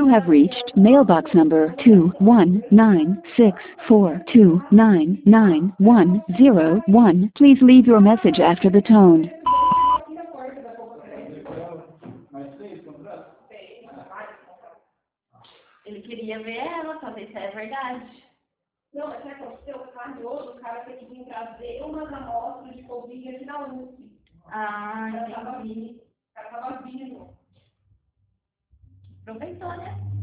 You have reached mailbox number 21964299101. Please leave your message after the tone. Ele queria ver ela, pra ver se é verdade. Não, mas sabe o que aconteceu? O carro o cara teve que trazer umas amostras de Covid aqui na USP. Ah, entendi. O cara tava vindo. Aproveitou, né?